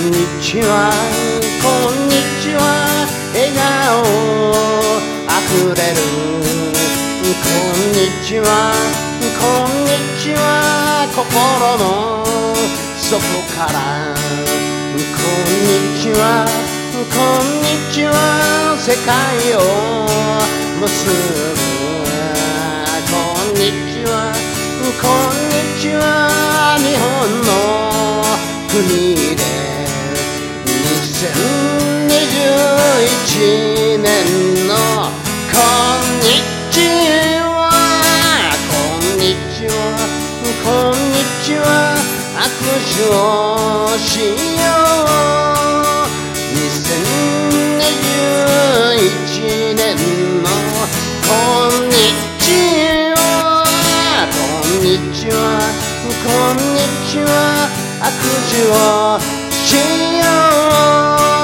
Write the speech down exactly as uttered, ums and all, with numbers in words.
んにちはこんにちは笑顔あふれるこんにちはこんにちは心の底からこんにちはこんにちは世界を結ぶこんにちはこんにちは日本の国でにせんにじゅういちねんのこんにちはこんにちはこんにちは握手をしようにせんにじゅういちねんのこんにちはこんにちはこんにちは握手をしよう